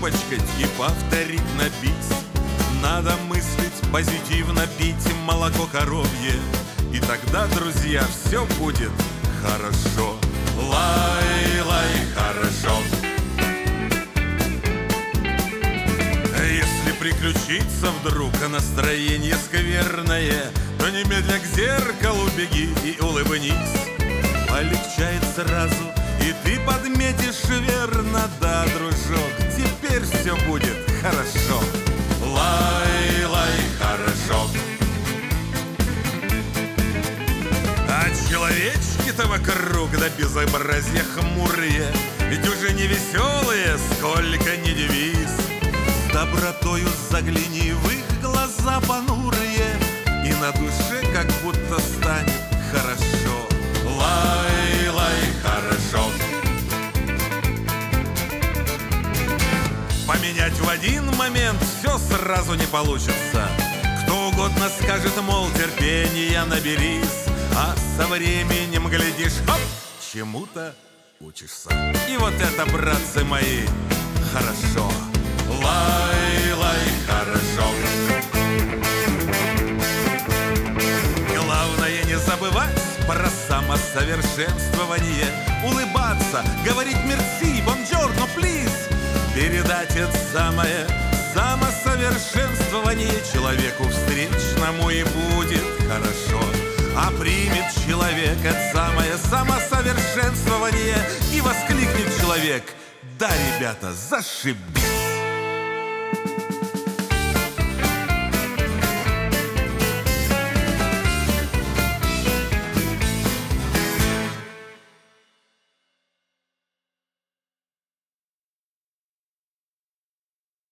запачкать и повторить на бис. Надо мыслить позитивно, пить молоко коровье, и тогда, друзья, все будет хорошо. Лай-лай, хорошо. Если приключится вдруг настроение скверное, то немедля к зеркалу беги и улыбнись. Полегчает сразу, и ты подметишь верно. Да, дружок, теперь все будет хорошо. Лай-лай, хорошо. А человечки-то вокруг да безобразия хмурые, ведь уже не веселые, сколько ни девиз. С добротою загляни в их глаза понурые, и на душе как будто станет хорошо. Лай-лай, хорошо. Поменять в один момент все сразу не получится. Кто угодно скажет, мол, терпения наберись, а со временем, глядишь, хоп, чему-то учишься. И вот это, братцы мои, хорошо. Лай-лай, хорошо. Главное не забывать про самосовершенствование, улыбаться, говорить мерси, бонжорно, плиз. Передать это самое самосовершенствование человеку встречному, и будет хорошо. А примет человек это самое самосовершенствование, и воскликнет человек: да, ребята, зашибись!